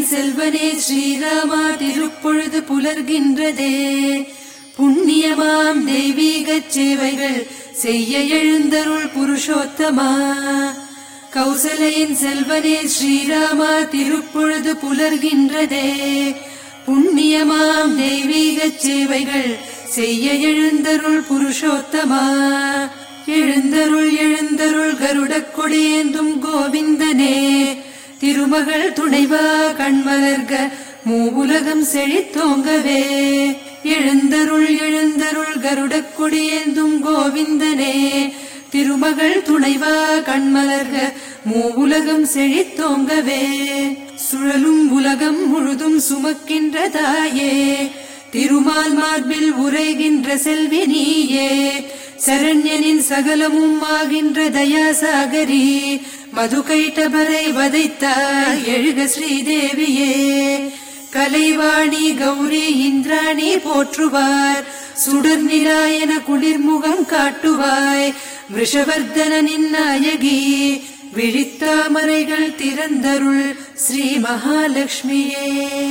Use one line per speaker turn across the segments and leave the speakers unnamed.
செல்வனே ஸ்ரீராமா திருப்பொழுது புலர்கின்றதே. புண்ணியமாம் தெய்வீகச் சேவைகள் செய்ய எழுந்தருள் புருஷோத்தமா. கௌசலையின் செல்வனே ஸ்ரீராமா திருப்பொழுது புலர்கின்றதே. புண்ணியமாம் தெய்வீகச் சேவைகள் செய்ய எழுந்தருள் புருஷோத்தமா. எழுந்தருள் எழுந்தருள் கருடக் கொடியேந்தும் கோவிந்தனே. திருமகள் துணைவா கண்மலர்க மூவுலகம் செழித்தோங்கவே. எழுந்தருள் எழுந்தருள் கருடக் கொடியேந்தும் கோவிந்தனே. திருமகள் துணைவா கண்மலர்க மூவுலகம் செழித்தோங்கவே. சுழலும் உலகம் முழுதும் சுமக்கின்ற தாயே. திருமால் மார்பில் உரைகின்ற செல்வி நீயே. சரண்யனின் சகலமும் ஆகின்ற தயாசாகரி. மதுகைட்டபரை வதைத்தாய் எழுக ஸ்ரீதேவியே. கலைவாணி கௌரி இந்திராணி போற்றுவார். சுடர் நிலாயன குளிர்முகம் காட்டுவாய். விஷவர்தனின் நாயகி விழித்தாமரைகள் திறந்தருள் ஸ்ரீ மகாலட்சுமியே.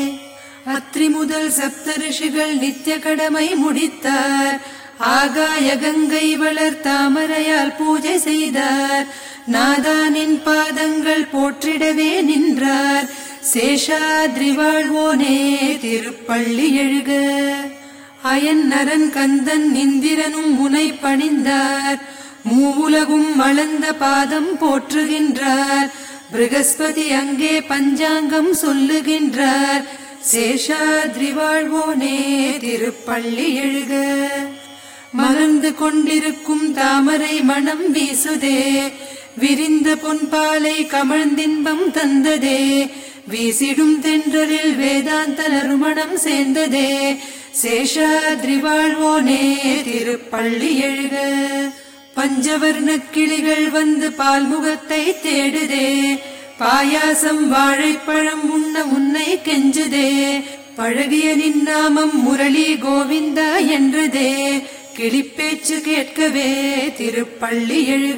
அத்ரி முதல் சப்தரிஷிகள் நித்திய கடமை முடித்தார். ஆகாய கங்கை வளர் தாமரையால் பூஜை செய்தார். நாதானின் பாதங்கள் போற்றிடவே நின்றார். சேஷாத்ரி வாழ்வோனே திருப்பள்ளி எழுக. அயன் நரன் கந்தன் இந்திரனும் முனை பணிந்தார். மூவுலகும் அளந்த பாதம் போற்றுகின்றார். பிருகஸ்பதி அங்கே பஞ்சாங்கம் சொல்லுகின்றார். சேஷாத்ரி வாழ்வோனே திருப்பள்ளி எழுக. மலர்ந்து கொண்டிருக்கும் தாமரை மணம் வீசுதே. விரிந்த பொன்பாலை கமழ்ந்தின்பம் தந்ததே. வீசிடும் தென்றலில் வேதாந்த நறுமணம் சேர்ந்ததே. சேஷாத்ரி வாழ்வோனே திருப்பள்ளி எழுக. பஞ்சவர்ண கிளிகள் வந்து பால்முகத்தை தேடுதே. பாயாசம் வாழைப்பழம் உண்ண உன்னை கெஞ்சுதே. பழகிய நின் நாமம் முரளி கோவிந்தா என்றதே. கிளிப்பேச்சு கேட்கவே திருப்பள்ளி எழுக.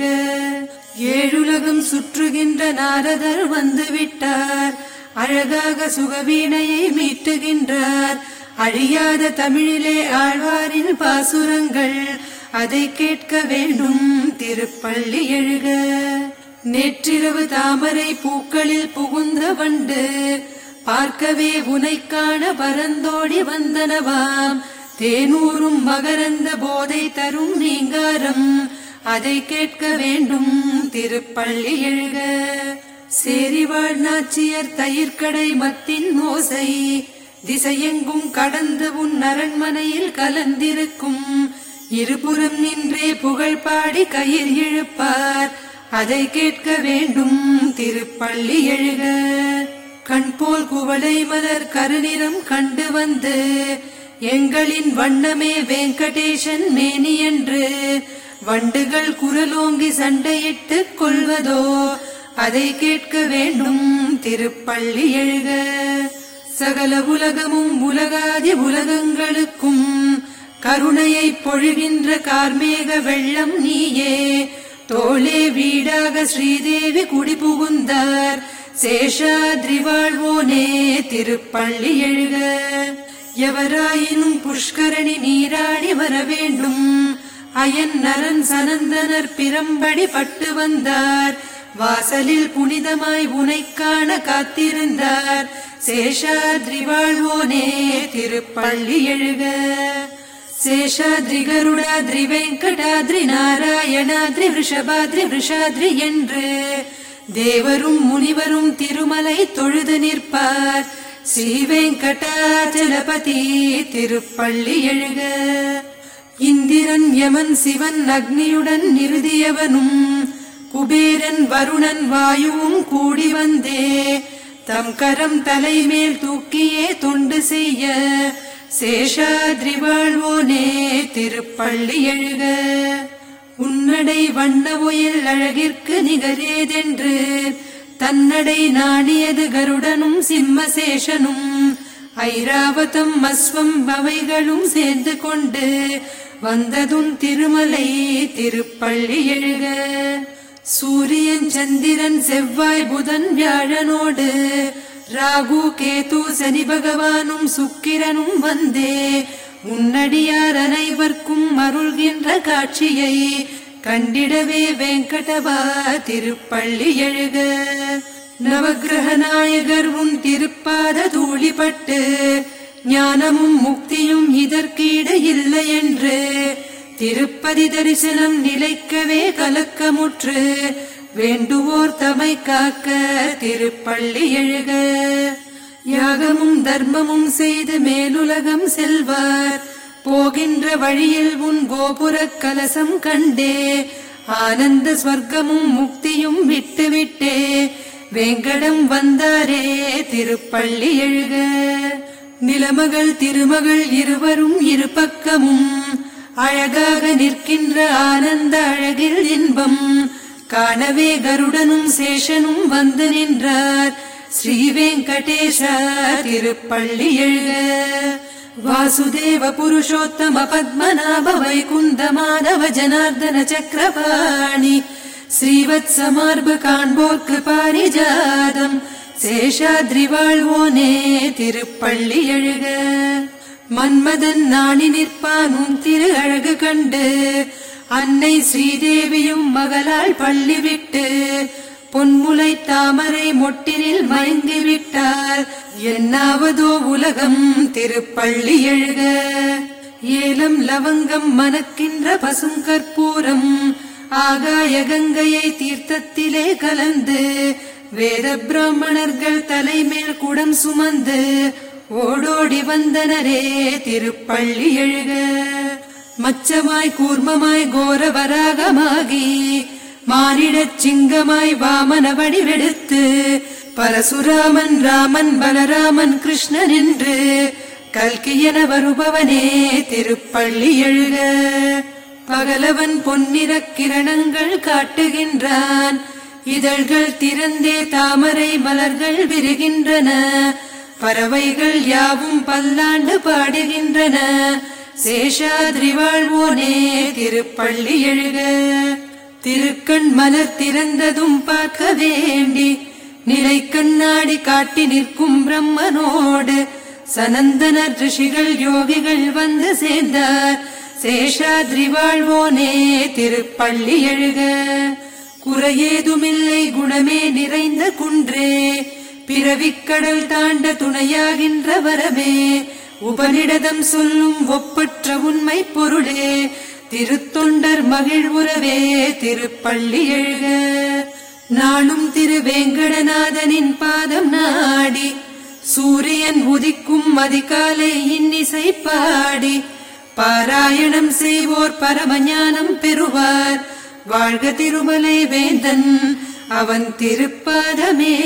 ஏழுலகம் சுற்றுகின்ற நாரதர் வந்து விட்டார். அழகாக சுகவீணையை மீட்டுகின்றார். அழியாத தமிழிலே ஆழ்வாரின் பாசுரங்கள் அதை கேட்க வேண்டும் திருப்பள்ளி எழுக. நேற்றிரவு தாமரை பூக்களில் புகுந்த வண்டு பார்க்கவே உனைக்காண பரந்தோடி வந்தனவாம். தேனூரும் மகரந்த போதை தரும் நீங்காரம் அதை கேட்க வேண்டும் திருப்பள்ளி எழுக. சேரிவாழ் நாச்சியர் தயிர்கடை மத்தின் ஓசை திசையெங்கும் கடந்து உன் அரண்மனையில் கலந்திருக்கும். இருபுறம் நின்றே புகழ் பாடி கயிர் இழுப்பார் அதை கேட்க வேண்டும் திருப்பள்ளி எழுக. கண்போல் குவளை மலர் கருநிறம் கண்டு வந்து எங்களின் வண்ணமே வெங்கடேசன் மேனி என்று வண்டுகள் குரலோங்கி சண்டையிட்டு கொள்வதோ அதை கேட்க வேண்டும் திருப்பள்ளி எழுக. சகல உலகமும் உலகாதி உலகங்களுக்கும் கருணையை பொழிகின்ற கார்மேக வெள்ளம் நீயே. தோளே வீடாக ஸ்ரீதேவி குடிபுகுந்தார். சேஷாத்ரி வாழ்வோனே திருப்பள்ளி எழுக. எவராயினும் புஷ்கரணி நீராடி வர வேண்டும். அயன் நரன் சனந்தனர் பிரம்படி பட்டு வந்தார். வாசலில் புனிதமாய் உனைக்காண காத்திருந்தார். சேஷாத்ரி வாழ்வோனே திருப்பள்ளி எழுக. சேஷாத்ரி கருடாத்ரி வெங்கடாத்ரி நாராயணாத்ரி ரிஷபாத்ரி ரிஷாத்ரி என்று தேவரும் முனிவரும் திருமலை தொழுது நிற்பார். ஸ்ரீ வெங்கடாச்சலபதி திருப்பள்ளி எழுக. இந்திரன் யமன் சிவன் அக்னியுடன் நிறுதியவனும் குபேரன் வருணன் வாயுவும் கூடி வந்தே தம் கரம் தலைமேல் தூக்கியே தொண்டு செய்ய. சேஷாத்ரி வாழ்வோனே திருப்பள்ளி எழுக. உன்னடை வண்ண ஒயில் அழகிற்கு நிகரேதென்று தன்னடை நாடியது கருடனும் சிம்மசேஷனும். ஐராவதம் அஸ்வம் அவைகளும் சேர்ந்து கொண்டு வந்ததுன் திருமலை திருப்பள்ளி எழுக. சூரியன் சந்திரன் செவ்வாய் புதன் வியாழனோடு ராகு கேது சனி பகவானும் சுக்கிரனும் வந்தே உன்னடியார் அனைவர்க்கும் அருள்கின்ற காட்சியை கண்டிடவே வெங்கடவா திருப்பள்ளி எழுக. நவக்கிரக நாயகர் உன் திருப்பாத தூளிப்பட்டு ஞானமும் முக்தியும் இதற்கீடு இல்லை என்று திருப்பதி தரிசனம் நிலைக்கவே கலக்கமுற்று வேண்டுவோர் தமை காக்க திருப்பள்ளி எழுக. யாகமும் தர்மமும் செய்து மேலுலகம் செல்வார் போகின்ற வழியில் உன் கோபுர கலசம் கண்டே ஆனந்த ஸ்வர்க்கமும் முக்தியும் விட்டுவிட்டே வேங்கடம் வந்தாரே திருப்பள்ளி எழுக. நிலமகள் திருமகள் இருவரும் இரு பக்கமும் அழகாக நிற்கின்ற ஆனந்த அழகில் இன்பம் காணவே கருடனும் சேஷனும் வந்து நின்றார் ஸ்ரீ வெங்கடேஷ திருப்பள்ளி எழுக. வாசுதேவ புருஷோத்தம பத்மநாப வைகுந்த மாதவ ஜனார்தன சக்கரபாணி ஸ்ரீவத்சமார்பு காண்போர்க்கு பாரிஜாதம் சேஷாத்ரி வாழ்வோனே திருப்பள்ளி எழுக. மன்மதன் நாணி நிற்பானும் திரு அழகு கண்டு அன்னை ஸ்ரீதேவியும் மகளால் பள்ளி விட்டு பொன்முலை தாமரை மொட்டினில் மயங்கி விட்டார் என்னாவதோ உலகம் திருப்பள்ளி எழுக. ஏலம் லவங்கம் மணக்கின்ற பசும் கற்பூரம் ஆகாய கங்கையை தீர்த்தத்திலே கலந்து வேத பிராமணர்கள் தலைமேல் குடம் சுமந்து ஓடோடி வந்தனரே திருப்பள்ளி எழுக. மச்சமாய் கூர்மமாய் கோரவராகமாகி மானிடச் சிங்கமாய் வாமன வடிவெடுத்து பரசுராமன் ராமன் பலராமன் கிருஷ்ணன் என்று கல்கியன வருபவனே திருப்பள்ளி எழுக. பகலவன் பொன்னிற கிரணங்கள் காட்டுகின்றான் இதழ்கள் திறந்தே தாமரை மலர்கள் விரிகின்றன பறவைகள் யாவும் பல்லாண்டு பாடுகின்றன சேஷாத்ரி வாழ்வோனே திருப்பள்ளி எழுக. திருக்கண் மலர் திறந்ததும் பார்க்க வேண்டி நிலை கண்ணாடி காட்டி நிற்கும் பிரம்மனோடு சனந்தனர் ரிஷிகள் யோகிகள் வந்து சேர்ந்தார் சேஷாத்ரி வாழ்வோனே திருப்பள்ளி எழுக. குறையேதுமில்லை குணமே நிறைந்த குன்றே பிறவிக்கடல் தாண்ட துணையாகின்ற வரமே உபனிடதம் சொல்லும் ஒப்பற்ற உண்மை பொருளே திருத்தொண்டர் மகிழ்வுறவே திருப்பள்ளி எழுக. நானும் திருவேங்கடநாதனின் பாதம் நாடி சூரியன் உதிக்கும் அதிகாலை இன்னிசை பாடி பாராயணம் செய்வோர் பரமஞானம் பெறுவார் வாழ்க திருமலை வேந்தன் அவன் திருப்பாதமே.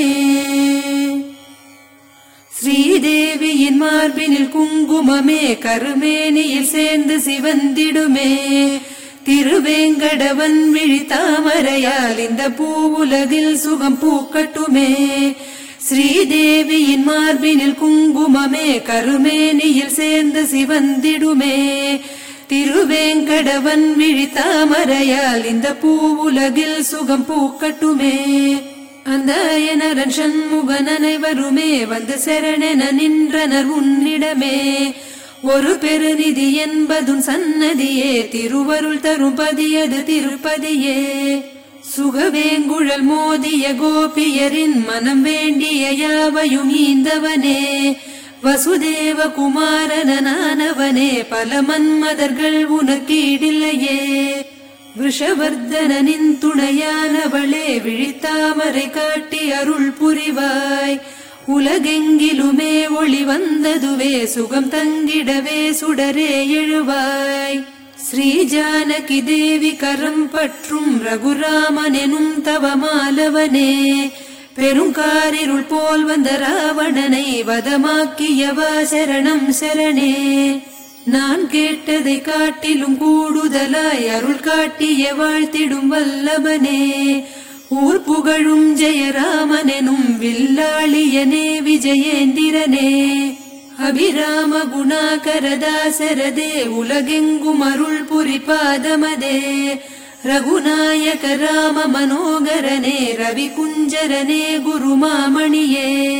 ஸ்ரீதேவியின் மார்பினில் குங்குமமே கருமேனியில் சேர்ந்து சிவந்திடுமே திருவேங்கடவன் விழி தாமரையால் இந்த பூவுலகில் சுகம் பூக்கட்டுமே. ஸ்ரீதேவியின் மார்பினில் குங்குமமே கருமேனியில் சேர்ந்து சிவந்திடுமே திருவேங்கடவன் விழி தாமரையால் இந்த பூவுலகில் சுகம் பூக்கட்டுமே. அந்த எனரன் சண்முகன் அனைவருமே வந்து சரணென நின்றனர் உன்னிடமே ஒரு பெருநிதி என்பதும் சன்னதியே திருவருள் தரும் பதியது திருப்பதியே. சுகவேங்குழல் மோதிய கோபியரின் மனம் வேண்டிய யாவையும் ஈந்தவனே வசுதேவ குமாரனானவனே பல மன்மதர்கள் உனக்கீடில்லையே. விஷவர்தனின் துணையானவளே விழித்தாமரை காட்டி அருள் புரிவாய் உலகெங்கிலுமே ஒளி வந்ததுவே சுகம் தங்கிடவே சுடரே எழுவாய். ஸ்ரீ ஜானகி தேவி கரம் பற்றும் ரகுராமனெனும் தவமாலவனே பெருங்காரிருள் போல் வந்த ராவணனை வதமாக்கியவா சரணம் சரணே. நான் கேட்டதை காட்டிலும் கூடுதலாய் அருள் காட்டிய வாழ்த்திடும் வல்லவனே ஊர் புகழும் ஜெயராமனெனும் வில்லாளியனே விஜயேந்திரனே அபிராம குணாகரதாசரதே உலகெங்கும் அருள் புரிபாதமதே ரகுநாயக ராம மனோகரனே ரவி குஞ்சரனே குருமாமணியே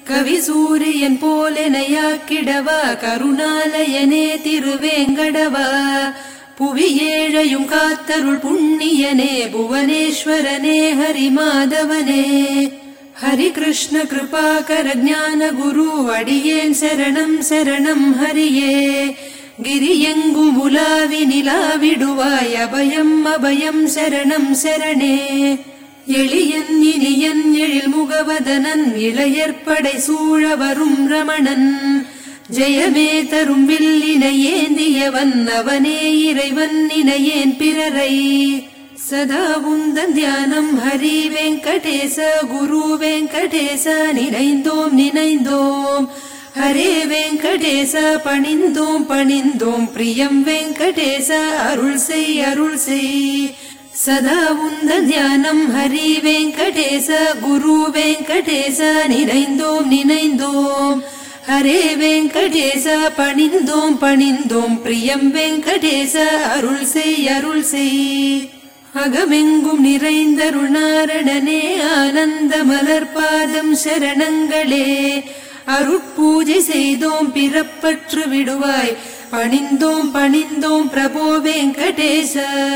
கவி சூரியன் போலெனையாக்கிடவா கருணாலயனே திருவேங்கடவா புவி ஏழையும் காத்தருள் புண்ணியனே புவனேஸ்வரனே ஹரிமாதவனே ஹரி கிருஷ்ண கிருபாகர ஞான குரு அடியேன் சரணம் சரணம் ஹரியே கிரியெங்கும் உலாவி நிலாவிடுவாய் அபயம் அபயம் சரணம் சரணே எளியன் இனியன் எழில் முகவதனன் இளையற்படை சூழ வரும் ரமணன் ஜெயமே தரும் வில்லினை ஏந்தியவன் அவனே இறைவன் இணையேன் பிறரை சதா உந்தன் தியானம் ஹரி வெங்கடேச குரு வெங்கடேச நினைந்தோம் நினைந்தோம் ஹரே வெங்கடேச பணிந்தோம் பணிந்தோம் பிரியம் வெங்கடேச அருள் செய் சதா உந்தன் தியானம் ஹரி வெங்கடேச குரு வெங்கடேச நினைந்தோம் நினைந்தோம் ஹரே வெங்கடேச பணிந்தோம் பணிந்தோம் பிரியம் வெங்கடேச அருள் செய் அகமெங்கும் நிறைந்தருணாரணனே ஆனந்த மலர்பாதம் சரணங்களே அருட்பூஜை செய்தோம் பிறப்பற்று விடுவாய் பணிந்தோம் பணிந்தோம் பிரபோ வெங்கடேச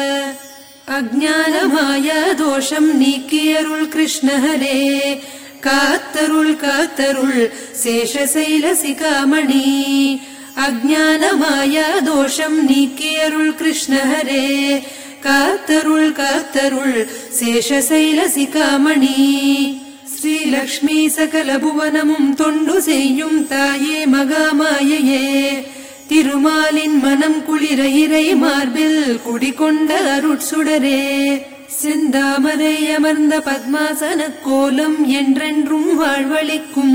அஜ்ஞான மாயா தோஷம் நீக்கியருள் கிருஷ்ண ஹரே காத்தருள் காத்தருள் சேஷசைல சிகாமணி அஜ்ஞான மாயா தோஷம் நீக்கியருள் கிருஷ்ண ஹரே காத்தருள் காத்தருள் சேஷசைல சிகாமணி ஸ்ரீ லக்ஷ்மி சகல புவனமும் தொண்டு செய்யும் தாயே மகாமாயையே திருமாலின் மனம் குளிர இறை மார்பில் குடிகொண்ட அருட்சுடரே செந்தாமரை அமர்ந்த பத்மாசன கோலம் என்றென்றும் வாழ்வளிக்கும்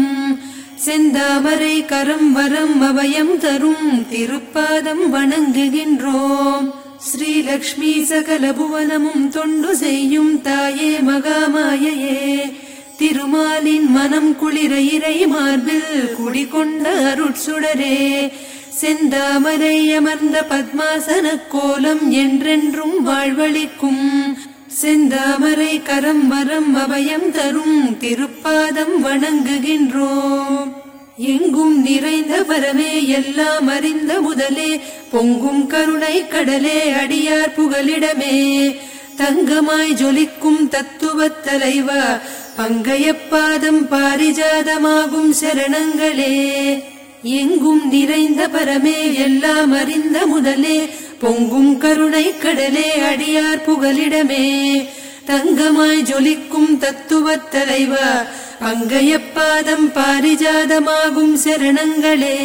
செந்தாமரை கரம் வரம் அபயம் தரும் திருப்பாதம் வணங்குகின்றோம் ஸ்ரீ லக்ஷ்மி சகல புவனமும் தொண்டு செய்யும் தாயே மகாமாயையே திருமாலின் மனம் குளிர இறை மார்பில் குடிகொண்ட அருட்சுடரே செந்தாமரை அமர்ந்த பத்மாசன கோலம் என்றென்றும் வாழ்வளிக்கும் செந்தாமரை கரம் வரம் அபயம் தரும் திருப்பாதம் வணங்குகின்றோம் எங்கும் நிறைந்த பரமே எல்லாம் அறிந்த முதலே பொங்கும் கருணை கடலே அடியார் புகலிடமே தங்கமாய் ஜொலிக்கும் தத்துவத் தலைவா பங்கையப்பாதம் பாரிஜாதமாகும் சரணங்களே எங்கும் நிறைந்த பரமே எல்லாம் அறிந்த முதலே பொங்கும் கருணை கடலே அடியார் புகலிடமே தங்கமாய் ஜொலிக்கும் தத்துவத் தலைவா பங்கையப்பாதம் பாரிஜாதமாகும் சரணங்களே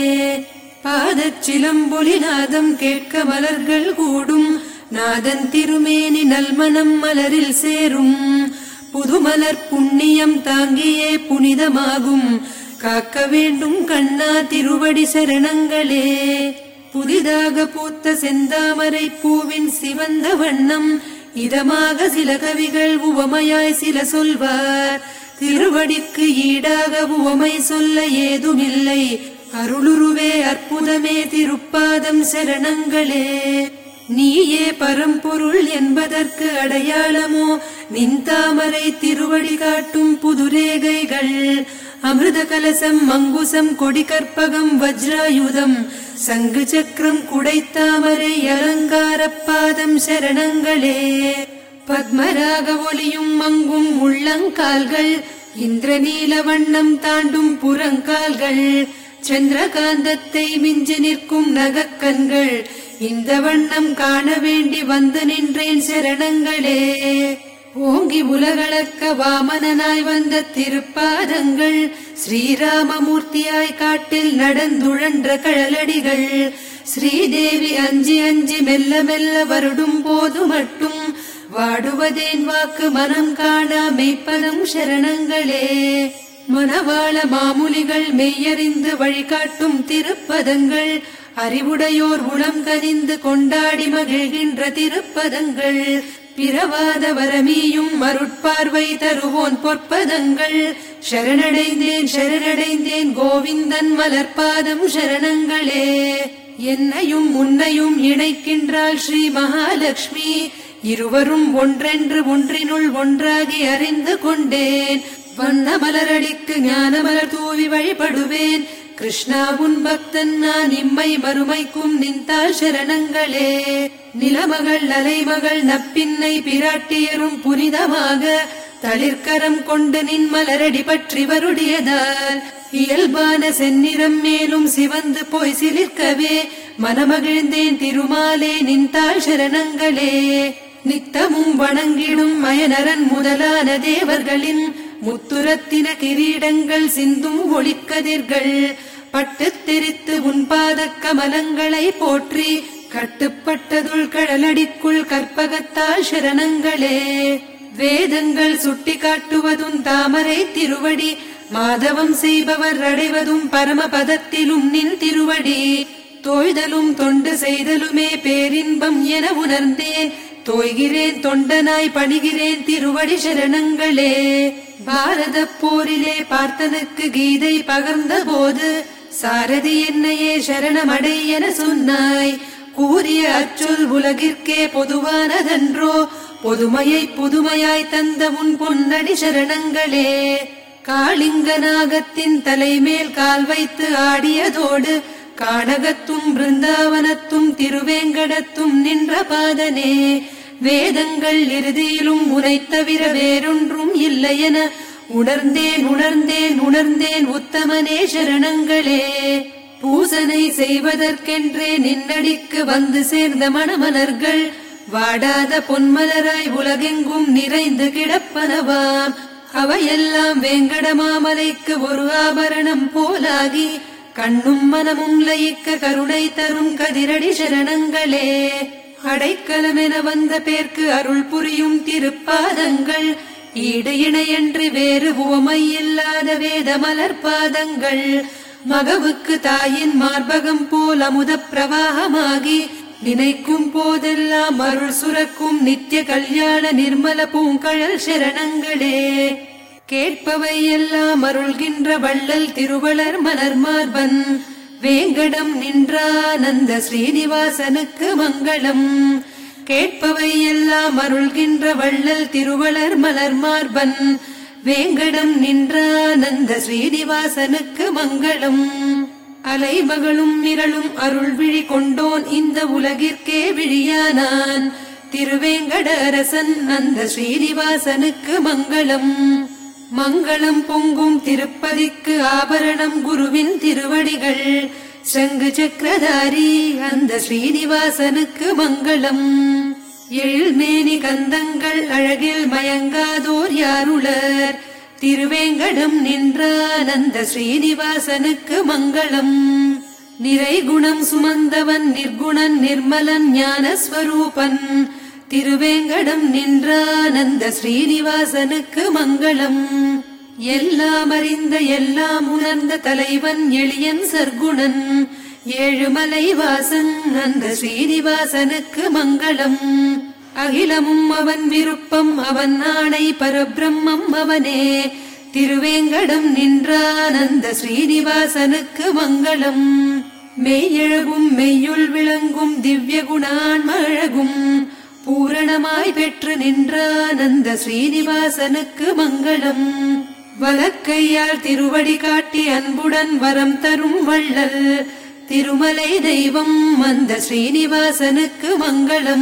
பாதச் சிலம்பொலி நாதம் கேட்க மலர்கள் கூடும் நாதன் திருமேனி நல்மணம் மலரில் சேரும் புதுமலர் புண்ணியம் தாங்கியே புனிதமாகும் காக்க வேண்டும் கண்ணா திருவடி சரணங்களே புதிதாக பூத்த செந்தாமரை பூவின் சிவந்த வண்ணம் இதமாக சில கவிகள் உவமையாய் சில சொல்வார் திருவடிக்கு ஈடாக உவமை சொல்ல ஏதுமில்லை அருளுருவே அற்புதமே திருப்பாதம் சரணங்களே நீயே பரம்பொருள் என்பதற்கு அடையாளமோ நின்தாமரை திருவடி காட்டும் புதுரேகைகள் அமிர்த கலசம் அங்குசம் கொடி கற்பகம் வஜ்ராயுதம் சங்கு சக்கரம் குடைத்தாமரை அலங்கார பாதம் சரணங்களே பத்மராக ஒளியும் மங்கும் உள்ளங்கால்கள் இந்திரநீல வண்ணம் தாண்டும் புறங்கால்கள் சந்திரகாந்தத்தை மிஞ்சி நிற்கும் நகக்கண்கள் இந்த வண்ணம் காண வேண்டி வந்து நின்றேன் சரணங்களே ஓங்கி உலகளக்க வாமனனாய் வந்த திருப்பாதங்கள் ஸ்ரீராமமூர்த்தியாய் காட்டில் நடந்துழன்ற கழலடிகள் ஸ்ரீதேவி அஞ்சி அஞ்சி மெல்ல மெல்ல வருடும் போது மட்டும் வாடுவதேன் வாக்கு மனம் காண மெய்ப்பதம் சரணங்களே மனவாள மாமுலிகள் மெய்யறிந்து வழிகாட்டும் திருப்பதங்கள் அறிவுடையோர் உளம் கனிந்து கொண்டாடி மகிழ்கின்ற திருப்பதங்கள் பிறவாத வரமியும் அருட்பார்வை தருவோன் பொற்பதங்கள் சரணடைந்தேன் சரணடைந்தேன் கோவிந்தன் மலர்பாதம் சரணங்களே என்னையும் உன்னையும் இணைக்கின்றாள் ஸ்ரீ மகாலட்சுமி இருவரும் ஒன்றென்று ஒன்றினுள் ஒன்றாகி அறிந்து கொண்டேன் வண்ண மலரடிக்கு ஞான மலர் தூவி வழிபடுவேன். கிருஷ்ணா உன் பக்தன் நான் இம்மை மறுமைக்கும் நின்றாள் சரணங்களே. நிலமகள் அலைமகள் நப்பின்னை பிராட்டியரும் புனிதமாக தளிர்கரம் கொண்டு நின் மலரடி பற்றி வருடியதால் இயல்பான செந்நிறம் மேலும் சிவந்து போய் சிலிர்க்கவே மனமகிழ்ந்தேன் திருமாலே நின்றாள் சரணங்களே. நித்தமும் வணங்கிடும் மயனரன் முதலான தேவர்களின் முத்துரத்தின கிரீடங்கள் சிந்தும் ஒளிக்கதிர்கள் பட்டு தெரித்து உன் பாத கமலங்களை போற்றி கட்டுப்பட்டதுள் கடலடிக்குள் கற்பகத்தால் சரணங்களே. வேதங்கள் சுட்டி காட்டுவதும் தாமரை திருவடி மாதவம் செய்பவர் அடைவதும் பரமபதத்திலும் நின் திருவடி தோய்தலும் தொண்டு செய்தலுமே பேரின்பம் என உணர்ந்தேன். தோய்கிறேன் தொண்டனாய் பணிகிறேன் திருவடி சரணங்களே. பாரத போரிலே பார்த்தனுக்கு கீதை பகர்ந்த போது சாரதி என்னையே சரணமடை என சொன்னாய். கூறிய அச்சொல் உலகிற்கே பொதுவானதன்றோ பொதுமையை புதுமையாய் தந்த உன் பொன்னடி சரணங்களே. காளிங்க நாகத்தின் தலைமேல் கால் வைத்து ஆடியதோடு கானகத்தும் பிருந்தாவனத்தும் திருவேங்கடத்தும் நின்ற பாதனே. வேதங்கள் இறுதியிலும் உனை தவிர வேறொன்றும் இல்லையென உணர்ந்தேன் உணர்ந்தேன் உணர்ந்தேன் உத்தமனே சரணங்களே. பூசனை செய்வதற்கென்றே நின்னடிக்கு வந்து சேர்ந்த மணமலர்கள் வாடாத பொன்மலராய் உலகெங்கும் நிறைந்து கிடப்பனவாம். அவையெல்லாம் வேங்கடமாமலைக்கு ஒரு ஆபரணம் போலாகி கண்ணும் மனமும் லயிக்க கருணை தரும் கதிரடி சரணங்களே. அடைக்கலமென வந்த பேர்க்கு அருள் புரியும் திருப்பாதங்கள் ஈடு இணையன்று வேறு உவமை இல்லாத வேத மலர் பாதங்கள் மகவுக்கு தாயின் மார்பகம் போல் அமுத பிரவாகமாகி நினைக்கும் போதெல்லாம் அருள் சுரக்கும் நித்திய கல்யாண நிர்மல பூங்கழல் சரணங்களே. கேட்பவை எல்லாம் அருள்கின்ற வள்ளல் திருவளர் மலர் மார்பன் வேங்கடம் நின்றானந்த ஸ்ரீனிவாசனுக்கு மங்களம். கேட்பவை எல்லாம் அருள்கின்ற வள்ளல் திருவளர் மலர் மார்பன் வேங்கடம் நின்றானந்த ஸ்ரீனிவாசனுக்கு மங்களம். அலைமகளும் மிரளும் அருள் விழி கொண்டோன் இந்த உலகிற்கே விழியானான் திருவேங்கட அரசன் அந்த ஸ்ரீனிவாசனுக்கு மங்களம். மங்களம் பொங்கும் திருப்பதிக்கு ஆபரணம் குருவின் திருவடிகள் சங்கு சக்கரதாரி அந்த ஸ்ரீனிவாசனுக்கு மங்களம். எழில்மேனி கந்தங்கள் அழகில் மயங்காதோர் யாருளர் திருவேங்கடம் நின்றானந்த ஸ்ரீனிவாசனுக்கு மங்களம். நிறைகுணம் சுமந்தவன் நிர்குணன் நிர்மலன் ஞானஸ்வரூபன் திருவேங்கடம் நின்றானந்த ஸ்ரீனிவாசனுக்கு மங்களம். எல்லாம் அறிந்த எல்லாம் உணர்ந்த தலைவன் எளியன் சர்க்குணன் ஏழுமலை வாசன் அந்த ஸ்ரீனிவாசனுக்கு மங்களம். அகிலமும் அவன் விருப்பம் அவன் ஆணை பரபிரம்மம் அவனே திருவேங்கடம் நின்றானந்த ஸ்ரீனிவாசனுக்கு மங்களம். மெய்யழகும் மெய்யுள் விளங்கும் திவ்ய குணான்மழகும் பூரணமாய் பெற்று நின்றானந்த ஸ்ரீனிவாசனுக்கு மங்களம். வலக்கையால் திருவடி காட்டி அன்புடன் வரம் தரும் வள்ளல் திருமலை தெய்வம் அந்த ஸ்ரீனிவாசனுக்கு மங்களம்.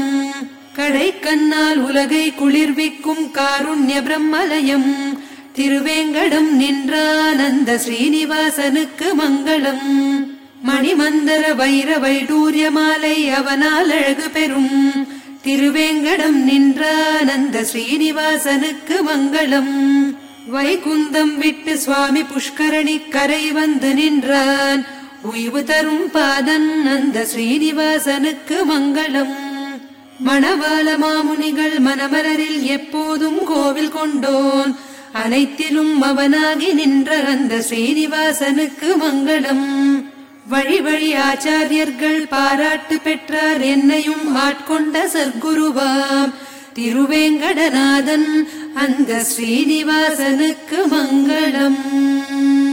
கடைக்கண்ணால் உலகை குளிர்விக்கும் காருண்ய பிரம்மலயம் திருவேங்கடம் நின்றானந்த ஸ்ரீனிவாசனுக்கு மங்களம். மணிமந்தர வைர வைடூரிய மாலை அவனால் அழகு பெறும் திருவேங்கடம் நின்றானந்த ஸ்ரீனிவாசனுக்கு மங்களம். வைகுந்தம் விட்டு சுவாமி புஷ்கரணி கரை வந்து நின்றான் உய்வு தரும் பாதன் அந்த ஸ்ரீனிவாசனுக்கு மங்களம். மணவாள மாமுனிகள் மணமலரில் எப்போதும் கோவில் கொண்டோன் அனைத்திலும் அவனாகி நின்ற அந்த ஸ்ரீனிவாசனுக்கு மங்களம். வழி வழி ஆச்சாரியர்கள் பாராட்டு பெற்றார் என்னையும் ஆட்கொண்ட சர்க்குருவாம் திருவேங்கடநாதன் அந்த ஸ்ரீனிவாசனுக்கு மங்களம்.